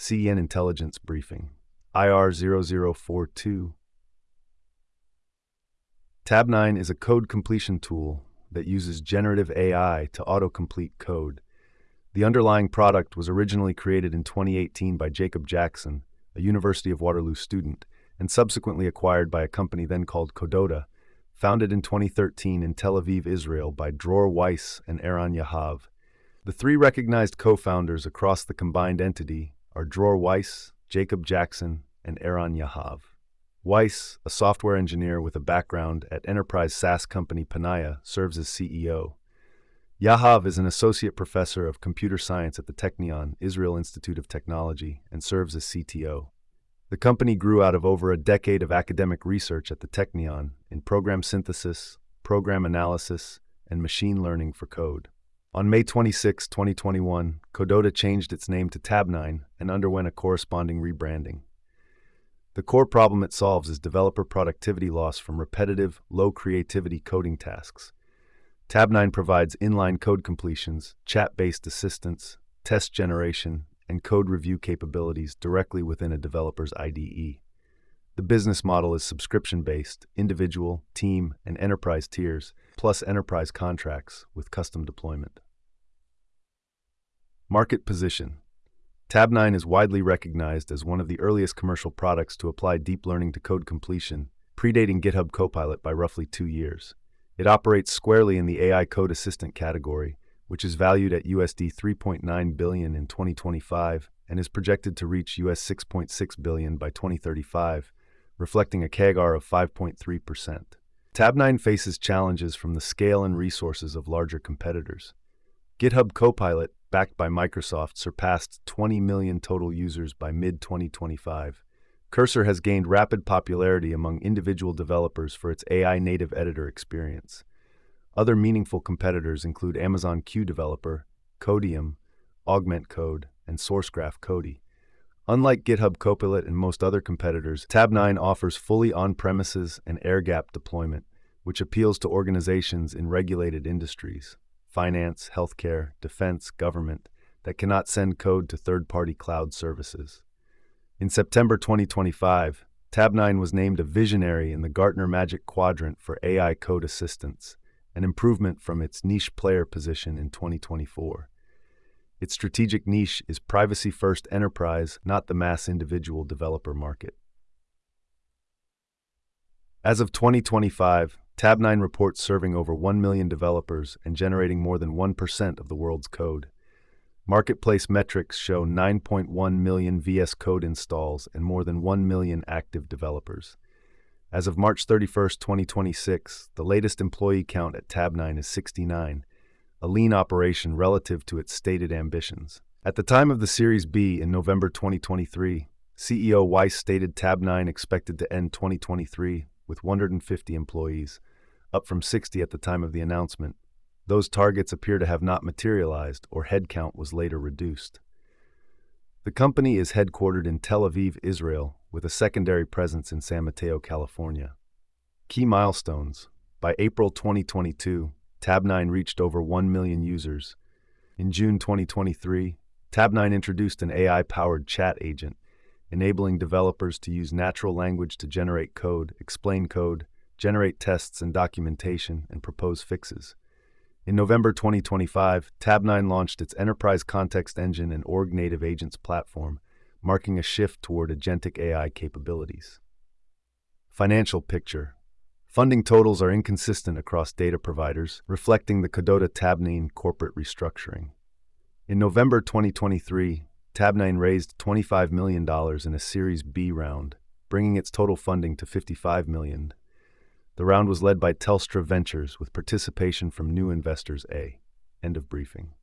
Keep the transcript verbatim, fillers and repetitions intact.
C N Intelligence Briefing, I R zero zero four two. Tab nine is a code completion tool that uses generative A I to autocomplete code. The underlying product was originally created in twenty eighteen by Jacob Jackson, a University of Waterloo student, and subsequently acquired by a company then called Codota, founded in twenty thirteen in Tel Aviv, Israel by Dror Weiss and Eran Yahav. The three recognized co-founders across the combined entity are Dror Weiss, Jacob Jackson, and Eran Yahav. Weiss, a software engineer with a background at enterprise SaaS company Panaya, serves as C E O. Yahav is an associate professor of computer science at the Technion, Israel Institute of Technology, and serves as C T O. The company grew out of over a decade of academic research at the Technion in program synthesis, program analysis, and machine learning for code. On May twenty-sixth, twenty twenty-one, Codota changed its name to Tab nine and underwent a corresponding rebranding. The core problem it solves is developer productivity loss from repetitive, low-creativity coding tasks. Tab nine provides inline code completions, chat-based assistance, test generation, and code review capabilities directly within a developer's I D E. The business model is subscription-based, individual, team, and enterprise tiers, plus enterprise contracts with custom deployment. Market position. Tab nine is widely recognized as one of the earliest commercial products to apply deep learning to code completion, predating GitHub Copilot by roughly two years. It operates squarely in the A I code assistant category, which is valued at U S D three point nine billion dollars in twenty twenty-five and is projected to reach U S six point six billion dollars by twenty thirty-five, reflecting a C A G R of five point three percent. Tab nine faces challenges from the scale and resources of larger competitors. GitHub Copilot, backed by Microsoft, surpassed twenty million total users by mid twenty twenty-five. Cursor has gained rapid popularity among individual developers for its A I-native editor experience. Other meaningful competitors include Amazon Q Developer, Codium, Augment Code, and SourceGraph Cody. Unlike GitHub Copilot and most other competitors, Tab nine offers fully on-premises and air-gapped deployment, which appeals to organizations in regulated industries, finance, healthcare, defense, government, that cannot send code to third-party cloud services. In September twenty twenty-five, Tab nine was named a visionary in the Gartner Magic Quadrant for A I code assistance, an improvement from its niche player position in twenty twenty-four. Its strategic niche is privacy-first enterprise, not the mass individual developer market. As of twenty twenty-five, Tab nine reports serving over one million developers and generating more than one percent of the world's code. Marketplace metrics show nine point one million V S Code installs and more than one million active developers. As of March thirty-first, twenty twenty-six, the latest employee count at Tab nine is sixty-nine, a lean operation relative to its stated ambitions. At the time of the Series B in November twenty twenty-three, C E O Weiss stated Tab nine expected to end twenty twenty-three with one hundred fifty employees, up from sixty at the time of the announcement. Those targets appear to have not materialized, or headcount was later reduced. The company is headquartered in Tel Aviv, Israel, with a secondary presence in San Mateo, California. Key milestones. By April twenty twenty-two, Tab nine reached over one million users. In June twenty twenty-three, Tab nine introduced an A I-powered chat agent, enabling developers to use natural language to generate code, explain code, generate tests and documentation, and propose fixes. In November twenty twenty-five, Tab nine launched its Enterprise Context Engine and Org Native Agents platform, marking a shift toward agentic A I capabilities. Financial picture. Funding totals are inconsistent across data providers, reflecting the Codota Tab nine corporate restructuring. In November twenty twenty-three, Tab nine raised twenty-five million dollars in a Series B round, bringing its total funding to fifty-five million dollars. The round was led by Telstra Ventures with participation from new investors A. End of briefing.